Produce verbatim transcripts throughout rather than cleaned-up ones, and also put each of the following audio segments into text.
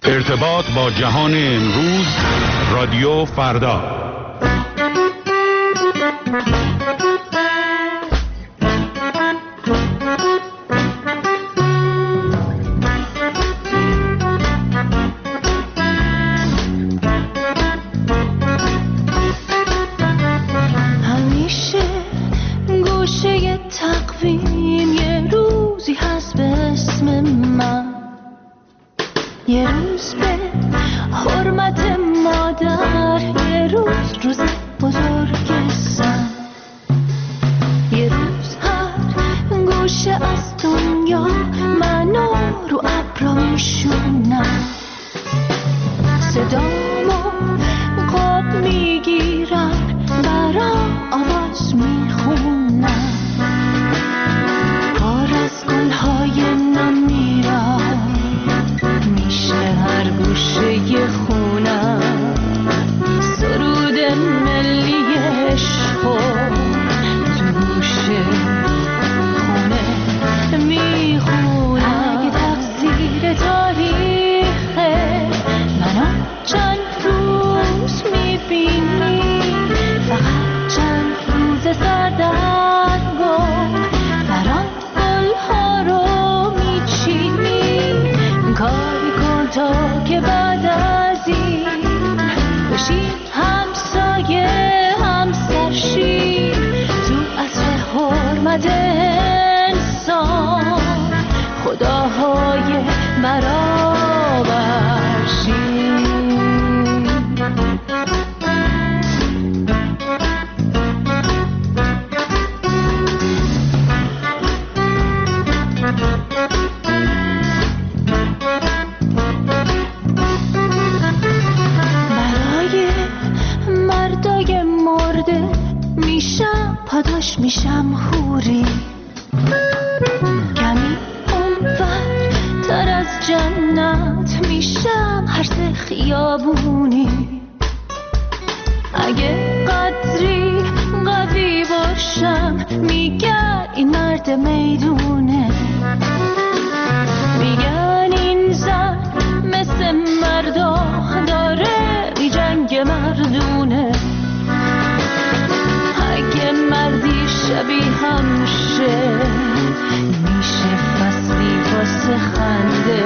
ارتباط با جهان امروز، رادیو فردا. همیشه گوشه تقویم یه روزی هست به اسم من، یه روز به حرمت مادر، یه روز روز بزرگ سن، یه روز هر گوشه از دنیا منو رو ابرا میشونم، صدامو قاب میگیرم، برام آواز میخونم، کار از گلهای نم میرم، میشه هر گوشه خونم، سرود ملی عشقو تو گوشه خونه میخونم. اگه تقصیر تاریخه منو چند روز میبینی، فقط چند روز سردرگم برام گلها رو میچینی، کاری کن تا که بعد از این بشیم همسایه همسرشیم، تو اصل حرمت انسان خداهای برابرشیم. برای مردای مرده میشم پاداش، میشم حوری، کمی اونور تر از جنت میشم هر سه خیابونی، اگه قدری قوی باشم میگن این مرد میدونه، میگن این زن مثل مردا داره بی جنگ مردونه، اگه مردی شبیه همشه میشه فصلی واسه خنده،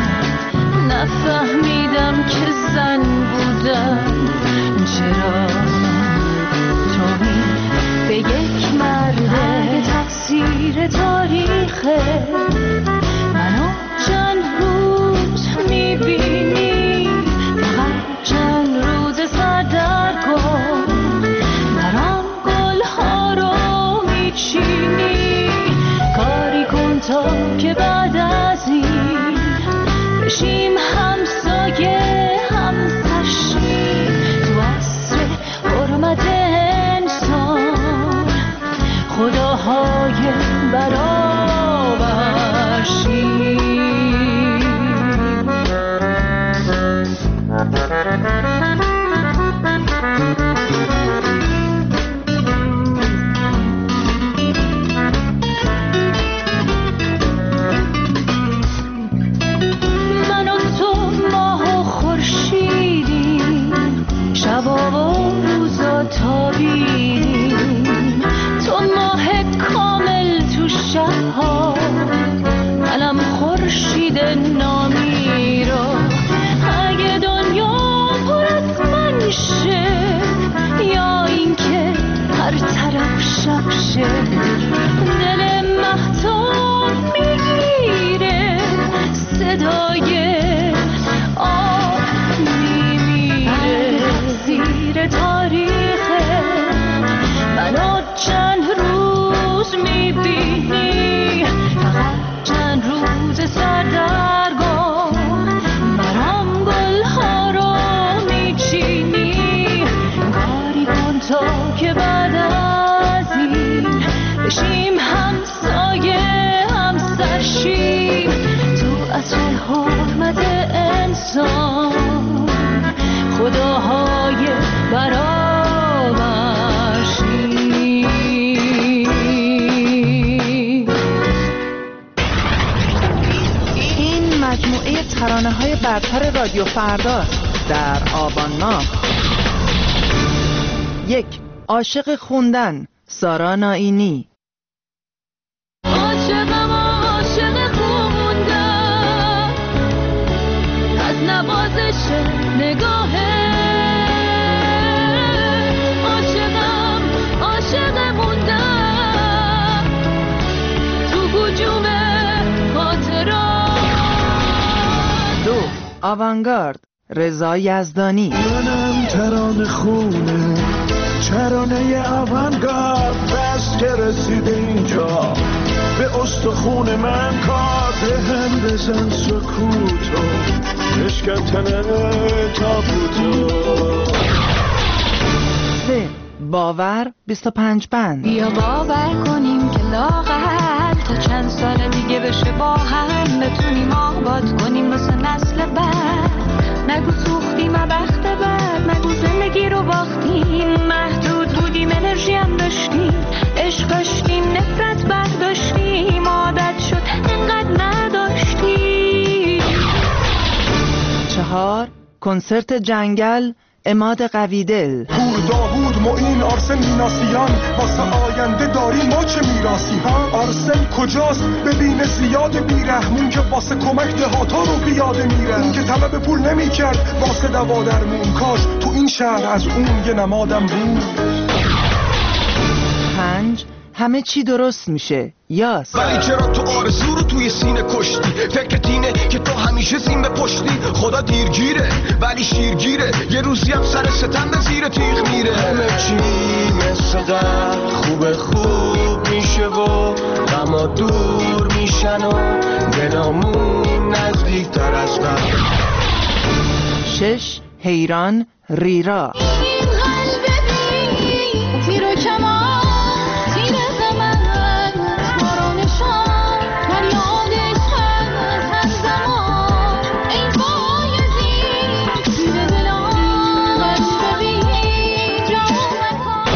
نفهمیدم که زن بودم چرا توهین به یک مرده. اگه تقصیر تاریخه منو چند روز میبینی، فقط چند روز سردرگم برام گلها رو میچینی، کاری کن تا که بعد از این بشیم همسایه همسرشیم، تو اصل حرمت انسان خداهای برابرشیم. من و تو ماه و خورشیدیم، شبا و روزا تابیدیم، تو ماه کامل تو شبها، منم خورشید نامی را. اگه دنیا پر از من شه یا اینکه هر طرف شب شه، دل مهتاب میگیره، صدای آب میمیره. زیر تاریخه منو چند روز میبینی، فقط چند روز سردرگم برام گلها رو میچینی، کاری کن تا که بعد از این بشیم همسایه همسرشیم، تو اصل حرمت انسان خداهای برابرشیم. این مجموعه ترانه‌های برتر رادیو فردا در آبان ماه. یک، عاشق خوندن، سارا نائینی. عاشقم عاشق خوندن، از نوازش نگاهه. عاشقم عاشق موندن تو هجوم خاطرات. دو، آوانگارد، رضا یزدانی. منم ترانه خونه، ترانه آوانگارد، بس که رسیده اینجا به استخون من کار. به هم بزن سکوتو، بشکن تنه تابوتو. سه، باور، بیست و پنج بند. بیا باور کنیم که لاغر تا چند سال دیگه بشه با هم بتونیم آباد کنیم واسه نسل بعد. نگو سوختیم بخت بعد، نگو زندگی رو باختیم، محدود بودیم انرژی هم داشتیم، عشق داشتیم نفرت برداشتیم، عادت شد انقدر نداشتیم. چهار، کنسرت جنگل، عماد قویدل. پور داوود معین آرسن میناسیان، واسه آینده داریم ما چه میراسی ها. آرسن کجاست ببینه زیاد بیرحمون که واسه کمک دهاتا رو بیاده میره. اون که طلب پول نمی کرد واسه دوا درمون، کاش تو این شهر از اون یه نمادم بود. پنج، همه چی درست میشه، یاس. ولی چرا تو آرزو رو توی سینه کشتی؟ فکرت اینه که تو همیشه زین به پشتی. خدا دیرگیره ولی شیرگیره، یه روزی هم سر ستم به زیر تیغ میره. همه چی مثل قبل خوب خوب میشه و غما دور میشن و دلامون نزدیک تر از قبل. شش، حیران، ریرا. این قلب بی تیر و کمان، تیر زمن بارانشان، فریادش هست همزمان. ای بایزی تیر دلان، قلب بی جان مکان.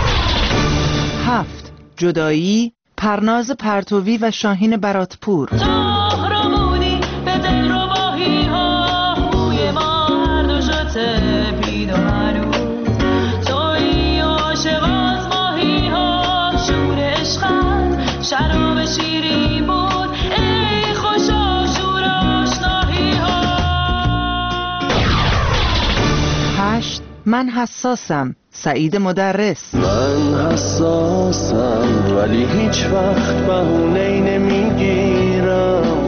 هفت، جدایی، پرناز پرتوی و شاهین براتپور. تاهرمونی به دل رو باهی ها، موی ما هر دو شده پید و هنوز. توی عاشق از ماهی ها، شور عشقت شراب شیری بود. ای خوشا شور آشناهی ها. هشت، من حساسم، سعید مدرس. من حساسم ولی هیچ وقت بهونه‌ای نمیگیرم،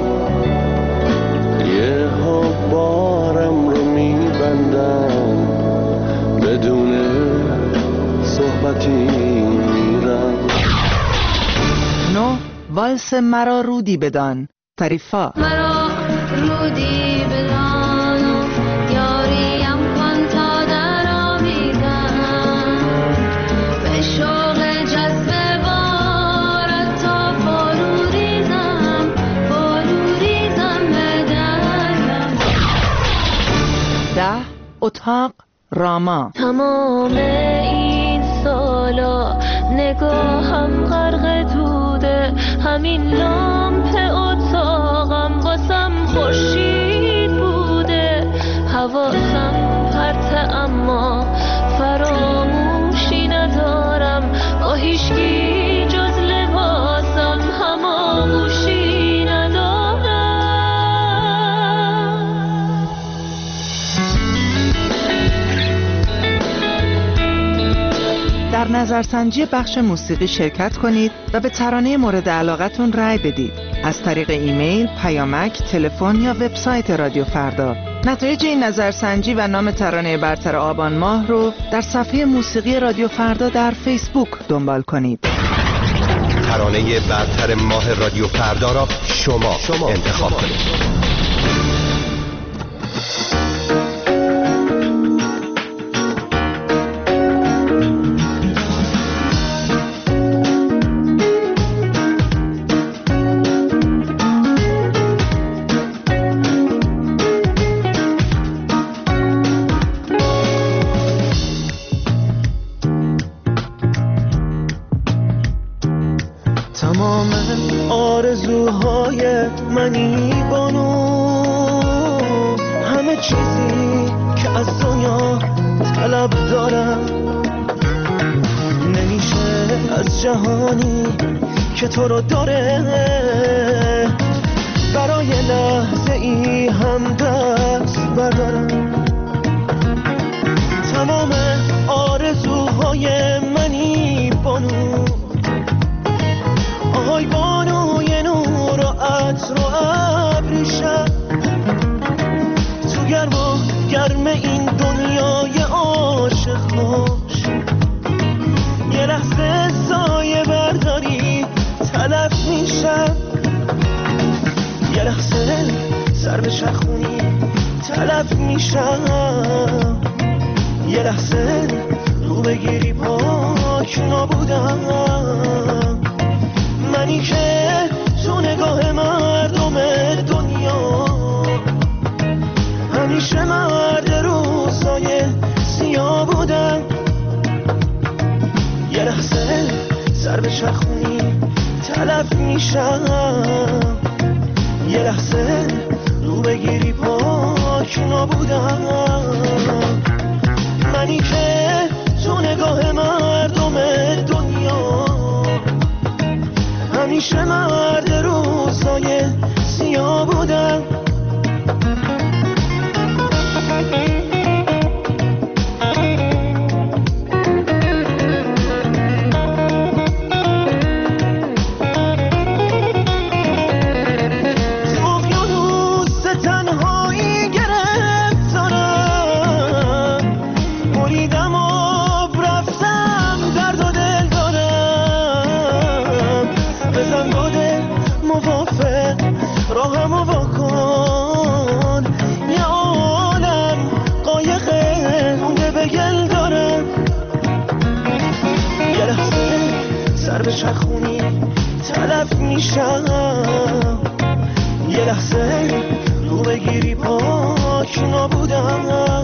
یه ها بارم رو میبندم، بدون صحبتی میرم. نه، والس مرا رودی بدان، فریفا. مرا رودی بدان و یاریم کن تا در آمیزم، به شوق جذب بارت تا فرو ریزم، فرو ریزم به درم. ده، اتاق، راما. تمام این سالا نگاهم غرق دوده، همین لامپ اتاقم واسم خورشید بوده. حواسم پرته اما فراموشی ندارم، با هیچکی جز لباسم هماغوشی ندارم. در نظرسنجی بخش موسیقی شرکت کنید و به ترانه مورد علاقتون رأی بدید از طریق ایمیل، پیامک، تلفن یا وبسایت رادیو فردا. نتایج این نظرسنجی و نام ترانه برتر آبان ماه رو در صفحه موسیقی رادیو فردا در فیسبوک دنبال کنید. ترانه برتر ماه رادیو فردا را شما, شما انتخاب کنید. تمام آرزوهای منی بانو چیزی که از دنیا طلب دارم، نمیشه از جهانی که تو رو داره برای لحظه ای هم دست بردارم. تمام آرزوهای منی بانو، آهای بانوی نور و عطر و ابریشم، تو گرم و گرم این دنیای عاشق باش، یه لحظه سایه برداری تلف میشم، یه لحظه سر به چرخونی تلف میشم، یه لحظه رو بگیری پاک نابودم. منی که تو نگاه مردم دنیا همیشه مرد روزای سیاه بودم، یه لحظه سر به چرخونی تلف میشم، یه لحظه رو بگیری پاک نابودم. منی که تو نگاه مردم دنیا همیشه مرد روزای سیاه بودم. چرخونی تلف میشم، یه لحظه رو بگیری پاک نابودم.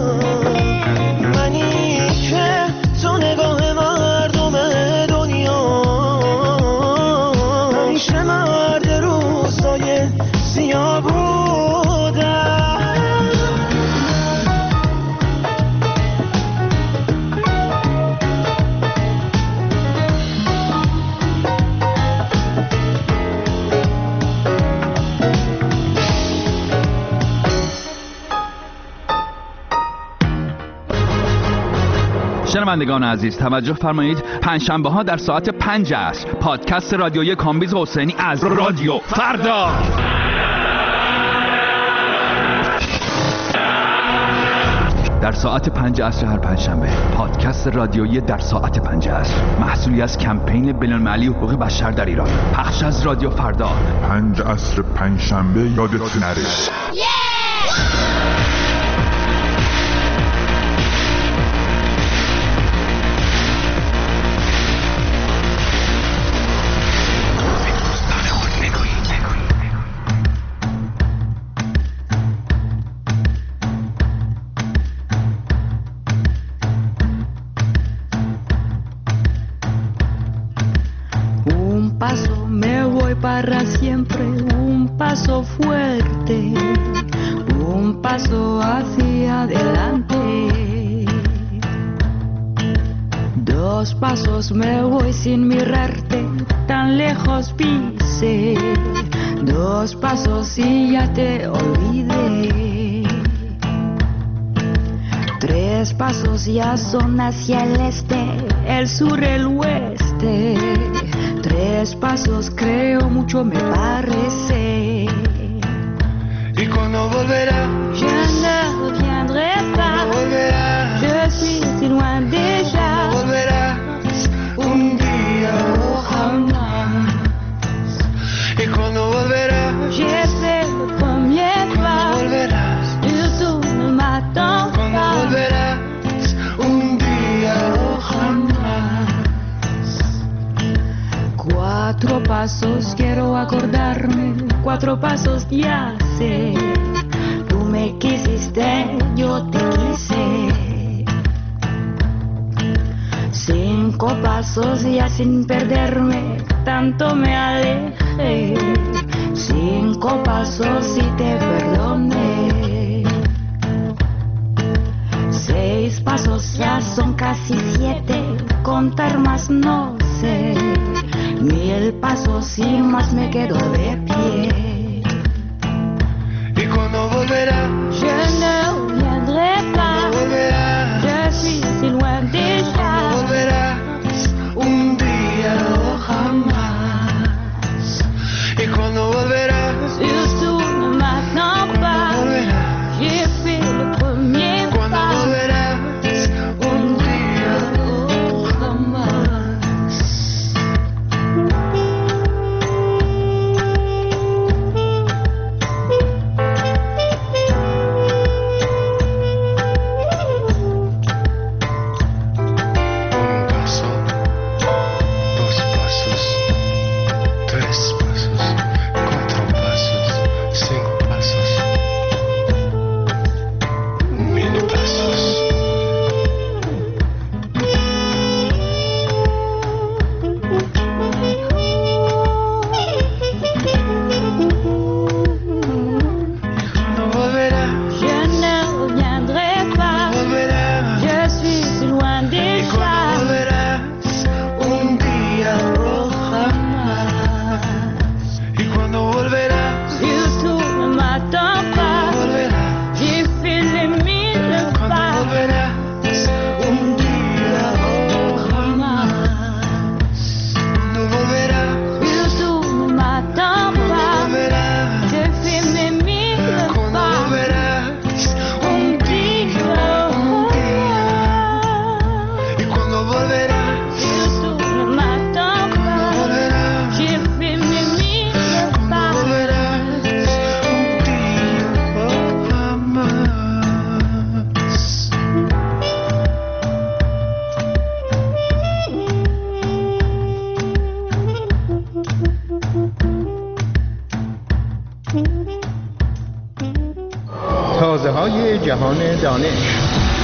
منی که تو نگاه مردم دنیا همیشه مرد روزای سیاه بودم. شنوندگان عزیز توجه فرمایید، پنجشنبه ها در ساعت پنج عصر پادکست رادیویی کامبیز حسینی از رادیو فردا. در ساعت پنج عصر هر پنجشنبه پادکست رادیویی در ساعت پنج عصر، محصولی از کمپین بین‌المللی حقوق بشر در ایران، پخش از رادیو فردا. پنج عصر پنجشنبه یادتون نره. Para siempre un paso fuerte, un paso hacia adelante. Dos pasos me voy sin mirarte, tan lejos pisé. Dos pasos y ya te olvidé. Tres pasos ya son hacia el este, el sur, el oeste. Tres pasos creo mucho me parece. Y cuando volverá, je ne reviendrai pas. Volverás, je suis si loin déjà. Volverás un día, oh jamás. Y cuando volverás, j'ai fait le premier pas. Volverás, surtout ne m'attends pas. Cuando volverás un día, oh jamás. Cuatro pasos quiero acordarme, cuatro pasos ya sé. Tú me quisiste, yo te quise. Cinco pasos ya sin perderme, tanto me alejé. Cinco pasos y te perdoné. son casi siete, contar más no sé, ni el paso si más me quedo de pie. ¿Y cuando volverá? Je ne reviendrai pas, Volverá, je suis si loin déjà. volverás un día o jamás. ¿Y cuando volverás? Surtout ne m'attends pas, Volverás, j'ai fait le premier cuando pas. volverás un día o jamás. Un paso, dos pasos, tres pasos, cuatro pasos, cinco pasos, mil pasos. No volverás, Je ne reviendrai pas, volverás. je suis si loin Y déjà. cuando volverás un día o jamás. Y cuando volverás, Surtout ne m'attends pas, volverás. j'ai fait les mille Cuando pas. volverás un día o jamás. Cuando volverás, Surtout ne m'attends pas, volverás. j'ai fait mes mille Cuando pas. volverás un día, un día. Y cuando volverás, Surtout ne m'attends pas, volverás. j'ai fait mes mille pas. Volverás un día o jamás. تازه های جهان دانش.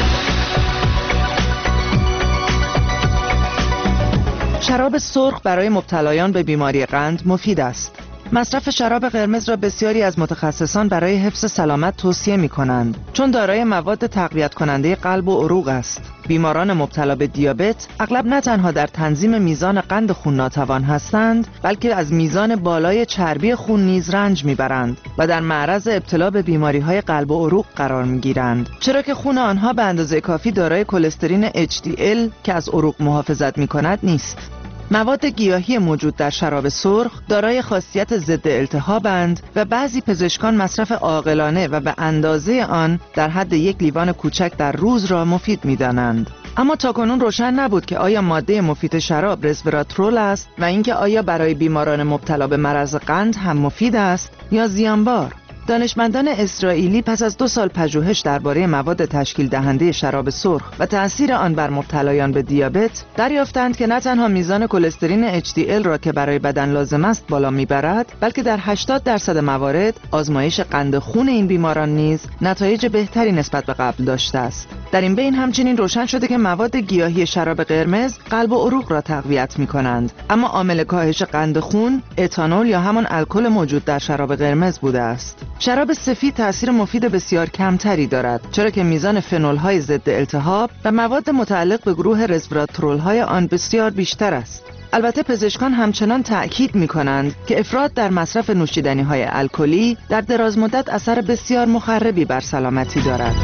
شراب سرخ برای مبتلایان به بیماری قند مفید است. مصرف شراب قرمز را بسیاری از متخصصان برای حفظ سلامت توصیه می کنند، چون دارای مواد تقویت کننده قلب و عروق است. بیماران مبتلا به دیابت اغلب نه تنها در تنظیم میزان قند خون ناتوان هستند، بلکه از میزان بالای چربی خون نیز رنج میبرند و در معرض ابتلا به بیماری‌های قلب و عروق قرار میگیرند، چرا که خون آنها به اندازه کافی دارای کلسترین اچ دی ال که از عروق محافظت میکند نیست. مواد گیاهی موجود در شراب سرخ دارای خاصیت ضد التهابند و بعضی پزشکان مصرف عاقلانه و به اندازه آن در حد یک لیوان کوچک در روز را مفید می‌دانند. اما تاکنون روشن نبود که آیا ماده مفید شراب رزوراترول است و اینکه آیا برای بیماران مبتلا به مرض قند هم مفید است یا زیانبار. دانشمندان اسرائیلی پس از دو سال پژوهش درباره مواد تشکیل دهنده شراب سرخ و تأثیر آن بر مبتلایان به دیابت دریافتند که نه تنها میزان کلسترین اچ دی ال را که برای بدن لازم است بالا میبرد، بلکه در هشتاد درصد موارد آزمایش قند خون این بیماران نیز نتایج بهتری نسبت به قبل داشته است. در این بین همچنین روشن شده که مواد گیاهی شراب قرمز قلب و عروق را تقویت می‌کنند، اما عامل کاهش قند خون اتانول یا همان الکل موجود در شراب قرمز بوده است. شراب سفید تأثیر مفید بسیار کمتری دارد، چرا که میزان فنول‌های ضد التهاب و مواد متعلق به گروه رزوراترول‌های آن بسیار بیشتر است. البته پزشکان همچنان تأکید می‌کنند که افراط در مصرف نوشیدنی‌های الکلی در دراز مدت اثر بسیار مخربی بر سلامتی دارد.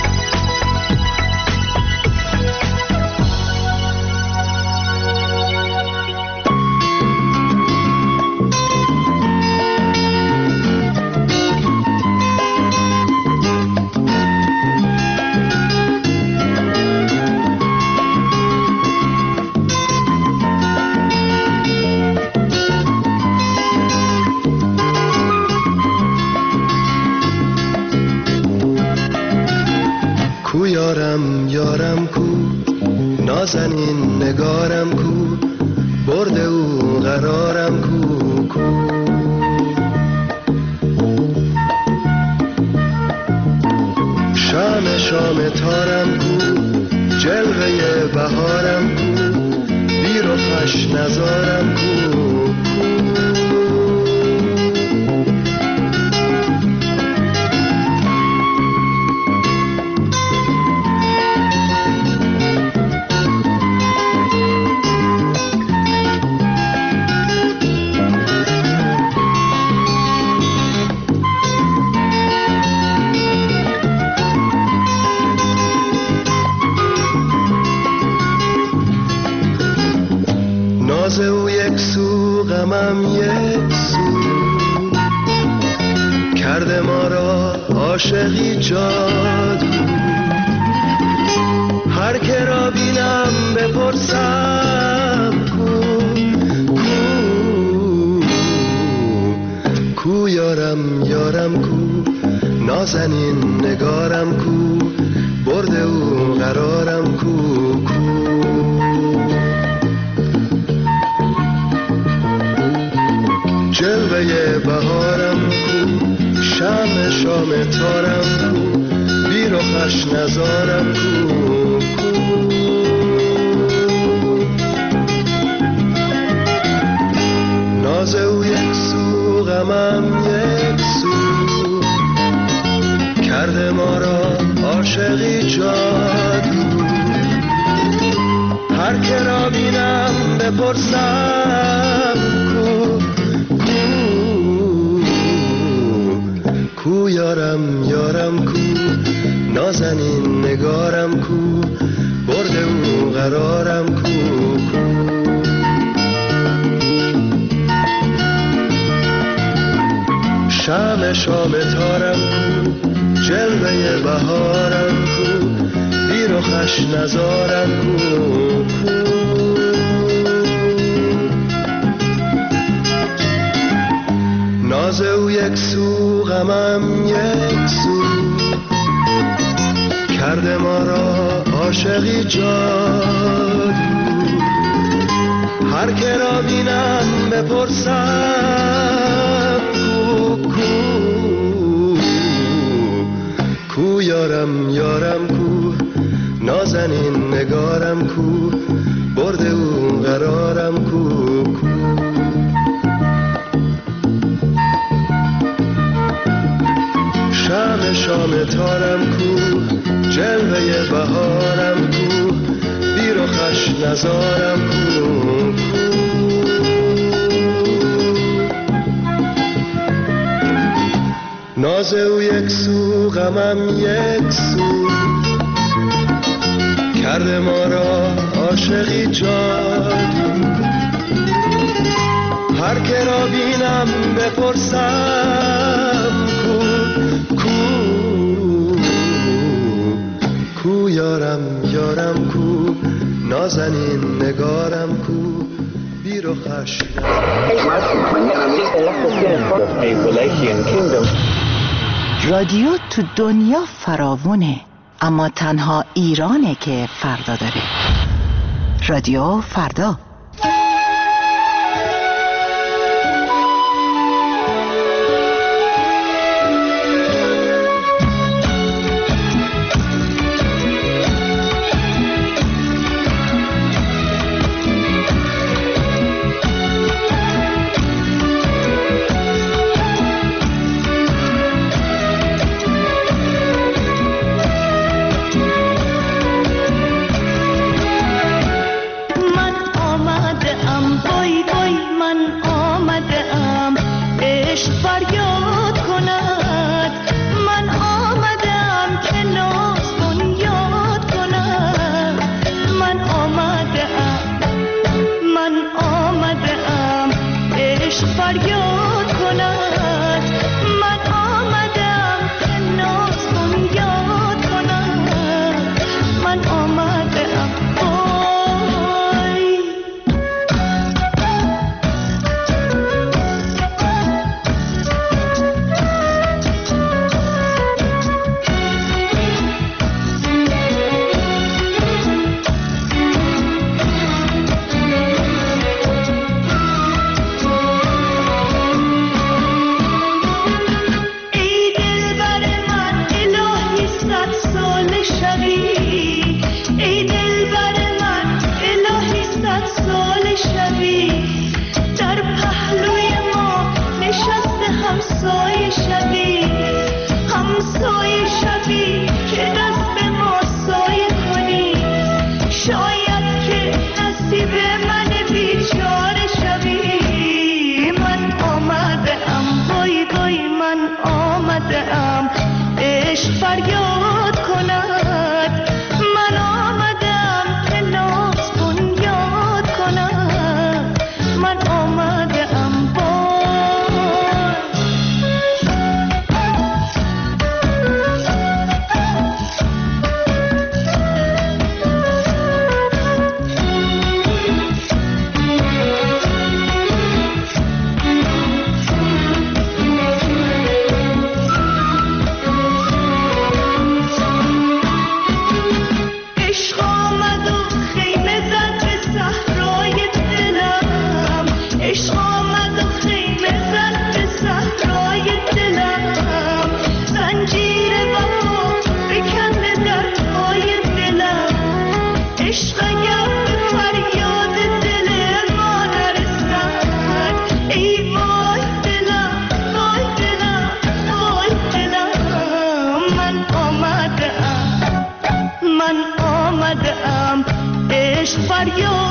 یارم یارم کو نازنین نگارم کو برده او قرارم کو کو شام شام تارم کو جلوه بهارم کو بیر و خوش نزارم کو غمم یک سو کرده ما را عاشقی جادو هر که را بینم بپرسم کو کو کو یارم یارم کو نازنین نگارم کو برده او قرارم کو کو جلوه بهارم کو شم شام تارم کو بیر و خش نزارم کو ناز او یک سو غمم یک سو کرده ما را عاشقی جادو هر که را بینم بپرسم کو کو یارم یارم کو نازنین نگارم کو برده او قرارم کو کو شم شام تارم کو جلوه بهارم کو بیر و خش نزارم کو کو ناز او یک سو غمم یک سو کرده ما را عاشقی جادو هر که را بینم بپرسم کو کو کو یارم یارم کو نازنین نگارم کو برده او قرارم کو کو شم شام تارم کو جلوه بهارم کو بیر و خش نزارم کو ناز او یک سو غمم یک سو کرده ما را عاشقی جادو هر که را بینم بپرسم کو کو کو یارم یارم کو نازنین نگارم کو بیر و خش رادیو تو دنیا فراوونه، اما تنها ایرانه که فردا داره. رادیو فردا. من آمدم فریاد